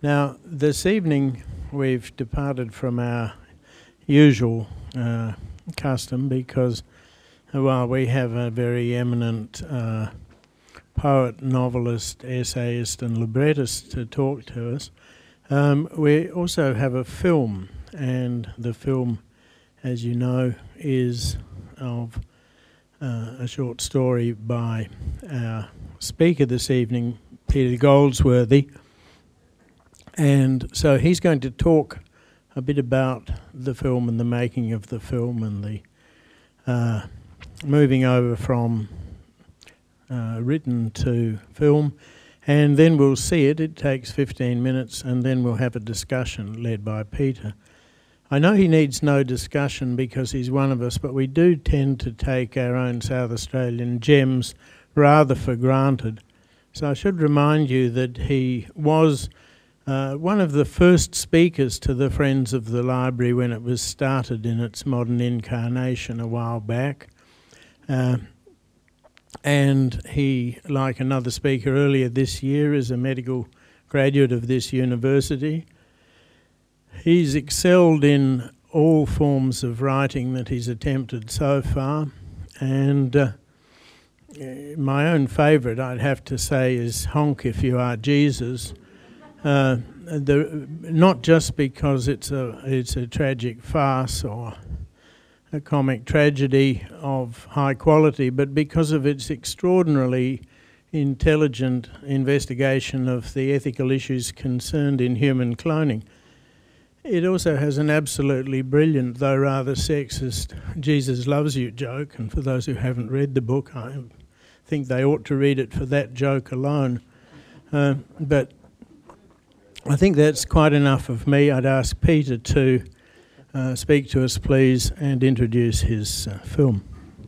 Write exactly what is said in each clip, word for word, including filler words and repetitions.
Now, this evening we've departed from our usual uh, custom because, well, we have a very eminent uh, poet, novelist, essayist and librettist to talk to us. Um, we also have a film, and the film, as you know, is of uh, a short story by our speaker this evening, Peter Goldsworthy. And so he's going to talk a bit about the film and the making of the film and the uh, moving over from uh, written to film. And then we'll see it. It takes fifteen minutes, and then we'll have a discussion led by Peter. I know he needs no discussion because he's one of us, but we do tend to take our own South Australian gems rather for granted. So I should remind you that he was Uh, one of the first speakers to the Friends of the Library when it was started in its modern incarnation a while back. Uh, and he, like another speaker earlier this year, is a medical graduate of this university. He's excelled in all forms of writing that he's attempted so far. And uh, my own favourite, I'd have to say, is Honk If You Are Jesus. Uh, the, not just because it's a it's a tragic farce or a comic tragedy of high quality, but because of its extraordinarily intelligent investigation of the ethical issues concerned in human cloning. It also has an absolutely brilliant, though rather sexist, Jesus Loves You joke, and for those who haven't read the book, I think they ought to read it for that joke alone. Uh, but I think that's quite enough of me. I'd ask Peter to uh, speak to us, please, and introduce his uh, film.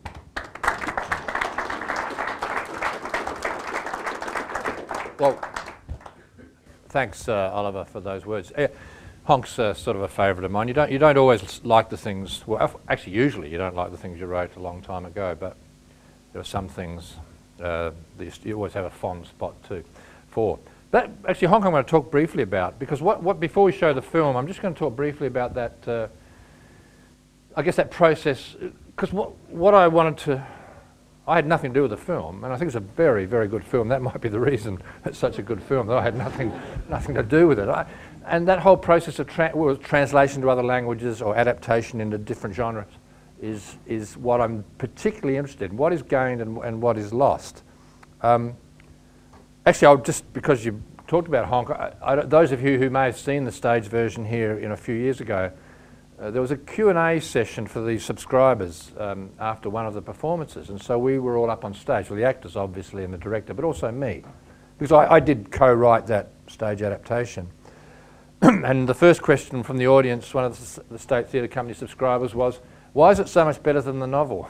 Well, thanks, uh, Oliver, for those words. Uh, Honk's uh, sort of a favourite of mine. You don't, you don't always like the things, well, actually, usually you don't like the things you wrote a long time ago, but there are some things uh, that you always have a fond spot too for. That, actually, Honk I'm going to talk briefly about, because what, what before we show the film, I'm just going to talk briefly about that, uh, I guess that process, because what, what I wanted to, I had nothing to do with the film, and I think it's a very, very good film. That might be the reason it's such a good film, that I had nothing, nothing to do with it. I, and that whole process of tra well, translation to other languages or adaptation into different genres is, is what I'm particularly interested in, what is gained and, and what is lost. Um, Actually, I'll just, because you talked about Honk, I, I, those of you who may have seen the stage version here in a few years ago, uh, there was a Q and A session for the subscribers um, after one of the performances, and so we were all up on stage, well, the actors obviously and the director, but also me, because I, I did co-write that stage adaptation. And the first question from the audience, one of the, the State Theatre Company subscribers, was, why is it so much better than the novel?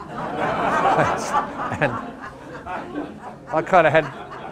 And I kind of had...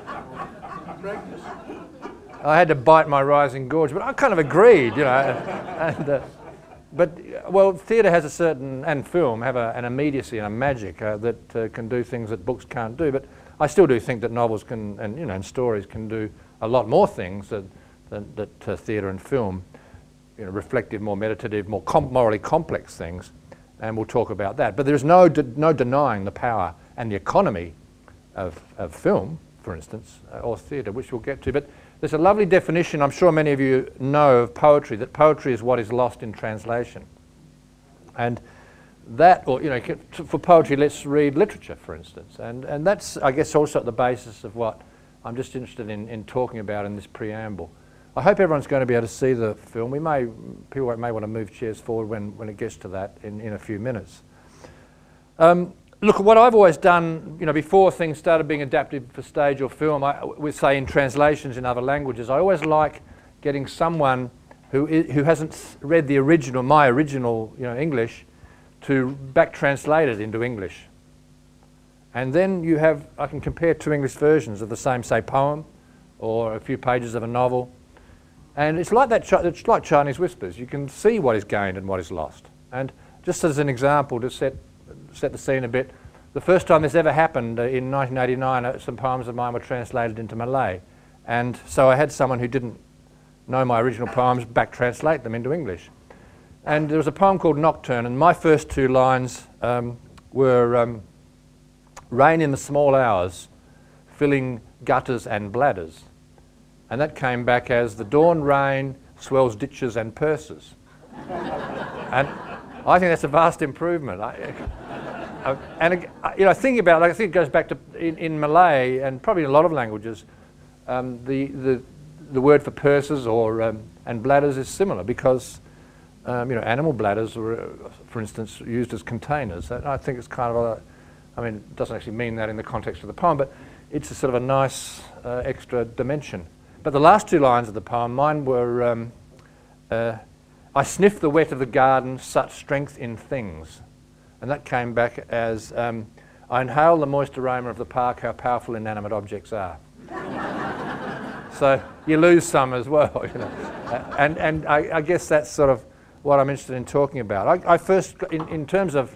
I had to bite my rising gorge, but I kind of agreed, you know. And, uh, but, well, theatre has a certain, and film, have a, an immediacy and a magic uh, that uh, can do things that books can't do. But I still do think that novels can, and you know, and stories can do a lot more things that, that, that uh, theatre and film, you know, reflective, more meditative, more com morally complex things. And we'll talk about that. But there's no, de no denying the power and the economy of, of film, for instance, uh, or theatre, which we'll get to. But there's a lovely definition, I'm sure many of you know, of poetry, that poetry is what is lost in translation. And that, or, you know, for poetry, let's read literature, for instance. And, and that's, I guess, also at the basis of what I'm just interested in, in talking about in this preamble. I hope everyone's going to be able to see the film. We may, people may want to move chairs forward when, when it gets to that in, in a few minutes. Um, Look, what I've always done, you know, before things started being adapted for stage or film, I would say in translations in other languages, I always like getting someone who, I, who hasn't read the original, my original, you know, English, to back translate it into English. And then you have, I can compare two English versions of the same, say, poem or a few pages of a novel. And it's like that, it's like Chinese whispers. You can see what is gained and what is lost. And just as an example, to set set the scene a bit, the first time this ever happened uh, in nineteen eighty-nine, uh, some poems of mine were translated into Malay. And so I had someone who didn't know my original poems, back translate them into English. And there was a poem called Nocturne, and my first two lines um, were um, rain in the small hours, filling gutters and bladders. And that came back as the dawn rain swells ditches and purses. And I think that's a vast improvement. I, uh, and uh, you know, thinking about it, I think it goes back to in, in Malay and probably in a lot of languages, um, the, the the word for purses or um, and bladders is similar because um, you know, animal bladders were, uh, for instance, used as containers. And I think it's kind of a, I mean, it doesn't actually mean that in the context of the poem, but it's a sort of a nice uh, extra dimension. But the last two lines of the poem, mine were, um, uh, I sniff the wet of the garden, such strength in things. And that came back as, um, I inhale the moist aroma of the park, how powerful inanimate objects are. So you lose some as well, you know. Uh, and and I, I guess that's sort of what I'm interested in talking about. I, I first, in, in terms of,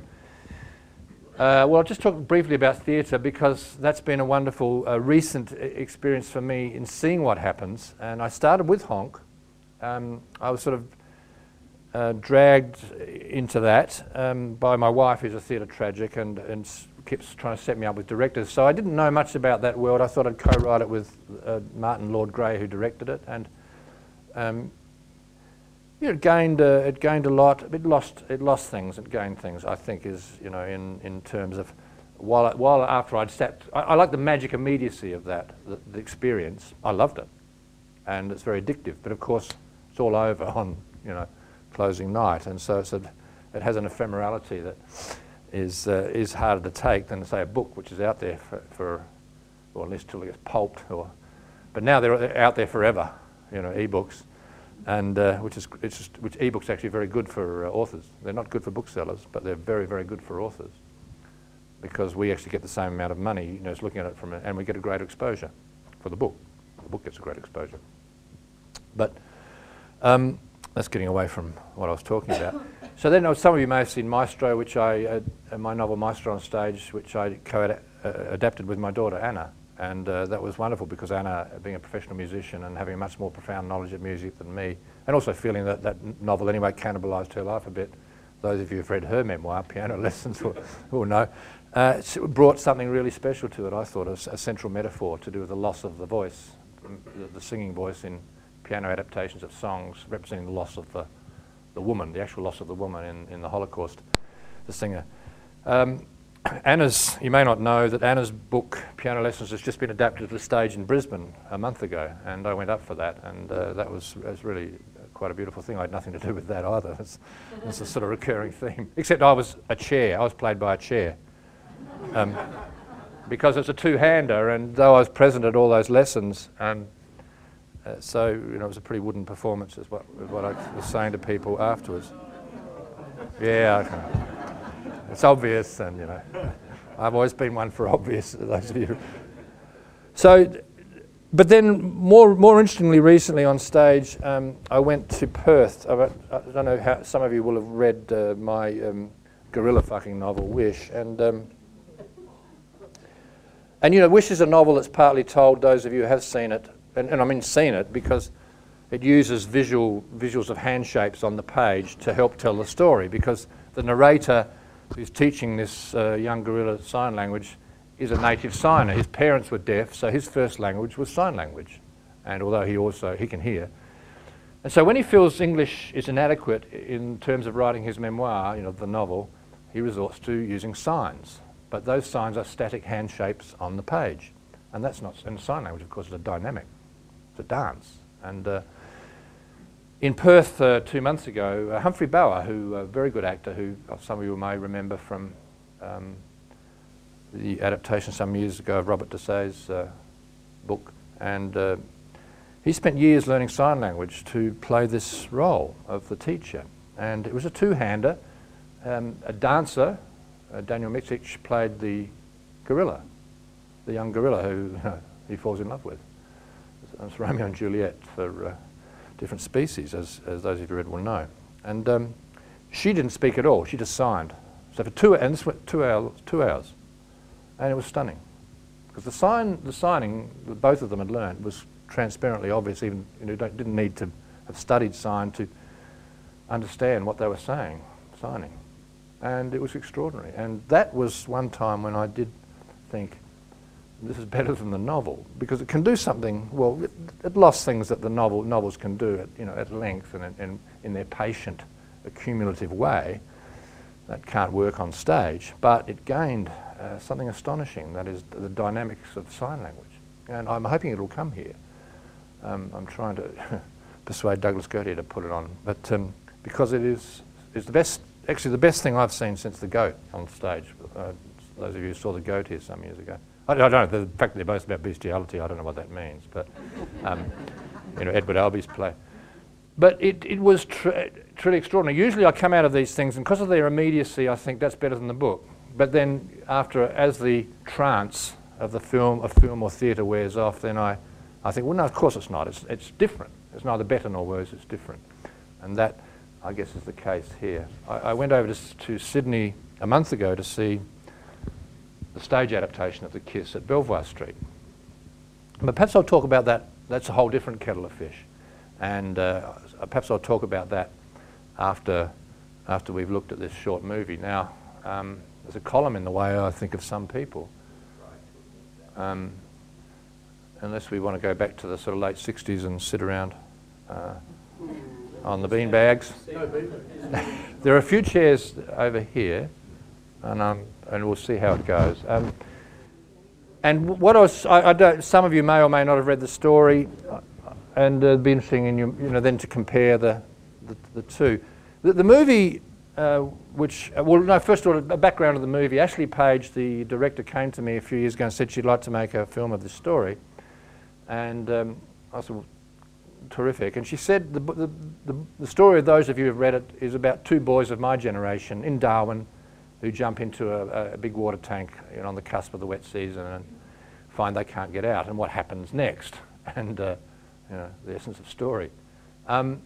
uh, well, I'll just talk briefly about theatre because that's been a wonderful uh, recent experience for me in seeing what happens. And I started with Honk. Um, I was sort of uh, dragged into that um, by my wife, who's a theatre tragic, and, and keeps trying to set me up with directors. So I didn't know much about that world. I thought I'd co-write it with uh, Martin Lord Gray, who directed it. And um, yeah, it gained, uh, it gained a lot. It lost, it lost things. It gained things. I think is, you know, in in terms of while I, while after I'd sat, I, I like the magic immediacy of that, the, the experience. I loved it, and it's very addictive. But of course, it's all over on, you know, closing night, and so it's a, it has an ephemerality that is uh, is harder to take than, say, a book, which is out there for, for or at least till it gets pulped. Or, but now they're out there forever, you know, e-books. And uh, which is it's just, which ebooks are actually very good for uh, authors. They're not good for booksellers, but they're very very good for authors because we actually get the same amount of money, you know, just looking at it from a, and we get a greater exposure for the book. The book gets a great exposure. But um, that's getting away from what I was talking about. So then, uh, some of you may have seen Maestro, which I uh, my novel Maestro on Stage, which I co-adapted with my daughter Anna. And uh, that was wonderful because Anna, being a professional musician and having a much more profound knowledge of music than me, and also feeling that that novel anyway cannibalised her life a bit. Those of you who've read her memoir, Piano Lessons, will, will know. Uh, it brought something really special to it, I thought, a, a central metaphor to do with the loss of the voice, the, the singing voice in piano adaptations of songs, representing the loss of the, the woman, the actual loss of the woman in, in the Holocaust, the singer. Um, Anna's, you may not know that Anna's book, Piano Lessons, has just been adapted to the stage in Brisbane a month ago, and I went up for that, and uh, that was, was really quite a beautiful thing. I had nothing to do with that either. It's, it's a sort of recurring theme, except I was a chair. I was played by a chair. Um, because it's a two-hander, and though I was present at all those lessons, um, uh, so, you know, it was a pretty wooden performance is what, is what I was saying to people afterwards. Yeah, okay. It's obvious, and you know, I've always been one for obvious, those of you. So, but then more more interestingly, recently on stage, um, I went to Perth. I, I don't know how some of you will have read uh, my um, gorilla fucking novel, Wish, and um, and you know, Wish is a novel that's partly told. Those of you who have seen it, and, and I mean seen it, because it uses visual visuals of hand shapes on the page to help tell the story, because the narrator who's teaching this uh, young gorilla sign language is a native signer. His parents were deaf, so his first language was sign language. And although he also, he can hear. And so when he feels English is inadequate in terms of writing his memoir, you know, the novel, he resorts to using signs. But those signs are static hand shapes on the page. And that's not, and sign language, of course, is a dynamic. It's a dance. And uh, in Perth uh, two months ago, uh, Humphrey Bower, who a very good actor, who uh, some of you may remember from um, the adaptation some years ago of Robert Dessay's uh, book, and uh, he spent years learning sign language to play this role of the teacher. And it was a two-hander. Um, a dancer, uh, Daniel Miksich, played the gorilla, the young gorilla who you know, he falls in love with. It's Romeo and Juliet for uh, different species, as, as those of you read will know. And um, she didn't speak at all, she just signed. So for two, and this went two hours, two hours. And it was stunning. Because the sign, the signing that both of them had learned was transparently obvious, even, you know, don't, didn't need to have studied sign to understand what they were saying, signing. And it was extraordinary. And that was one time when I did think, this is better than the novel, because it can do something, well, it, it lost things that the novel novels can do at, you know, at length and, and in their patient, accumulative way that can't work on stage, but it gained uh, something astonishing, that is the dynamics of sign language. And I'm hoping it'll come here. Um, I'm trying to persuade Douglas Goat to put it on, but um, because it is, is the best, actually the best thing I've seen since The Goat on stage. Uh, those of you who saw The Goat here some years ago. I, I don't know, the fact that they're both about bestiality, I don't know what that means, but um, you know, Edward Albee's play. But it, it was tr truly extraordinary. Usually I come out of these things, and because of their immediacy, I think that's better than the book. But then after, as the trance of the film, of film or theatre wears off, then I, I think, well, no, of course it's not. It's, it's different. It's neither better nor worse, it's different. And that, I guess, is the case here. I, I went over to, to Sydney a month ago to see the stage adaptation of The Kiss at Belvoir Street. But perhaps I'll talk about that. That's a whole different kettle of fish. And uh, perhaps I'll talk about that after, after we've looked at this short movie. Now, um, there's a column in the way, I think, of some people. Um, unless we want to go back to the sort of late sixties and sit around uh, on the bean bags. There are a few chairs over here, and, um, and we'll see how it goes. Um, and what I was, I, I don't, some of you may or may not have read the story, and uh, it'd be interesting in you, you know, then to compare the, the, the two. The, the movie, uh, which, uh, well, no, first of all, a background of the movie. Ashley Page, the director, came to me a few years ago and said she'd like to make a film of this story. And um, I said, well, terrific. And she said the, the, the, the story of those of you who have read it is about two boys of my generation in Darwin who jump into a, a big water tank, you know, on the cusp of the wet season and find they can't get out, and what happens next, and uh, you know, the essence of story. Um,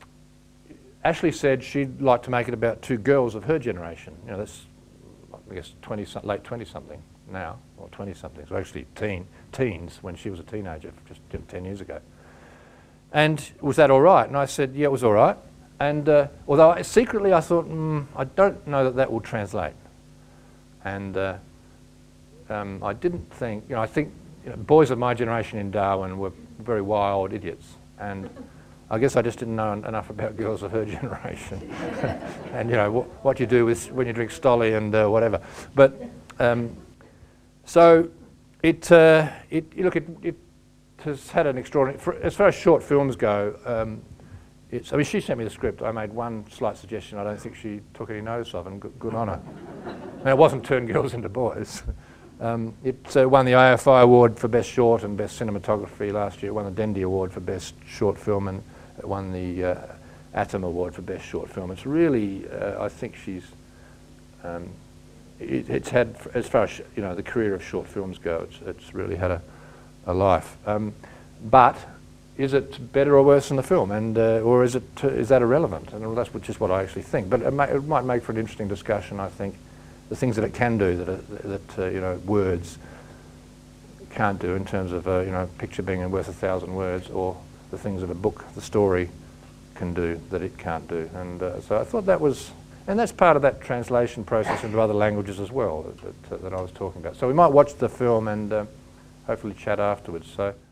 Ashley said she'd like to make it about two girls of her generation. You know, that's, I guess, twenty, late twenty-something now, or twenty-something, so actually teen, teens when she was a teenager, just ten years ago. And was that all right? And I said, yeah, it was all right. And uh, although I, secretly I thought, mm, I don't know that that will translate. And uh, um, I didn't think, you know, I think you know, boys of my generation in Darwin were very wild idiots. And I guess I just didn't know en enough about girls of her generation. And, you know, wh what you do with when you drink Stolly and uh, whatever. But, um, so it, uh, it, look, it, it has had an extraordinary, for, as far as short films go, um, it's, I mean, she sent me the script. I made one slight suggestion I don't think she took any notice of, and good, good on her. And it wasn't turn girls into boys. Um, it uh, won the A F I Award for Best Short and Best Cinematography last year. It won the Dendy Award for Best Short Film, and it won the uh, Atom Award for Best Short Film. It's really, uh, I think she's, um, it, it's had, as far as, you know, the career of short films go, it's, it's really had a, a life. Um, but is it better or worse than the film, and uh, or is it uh, is that irrelevant? And that's just what I actually think. But it, may, it might make for an interesting discussion, I think. The things that it can do that, are, that uh, you know, words can't do in terms of, uh, you know, picture being worth a thousand words, or the things that a book, the story, can do that it can't do. And uh, so I thought that was, and that's part of that translation process into other languages as well that, that, that I was talking about. So we might watch the film and uh, hopefully chat afterwards. So.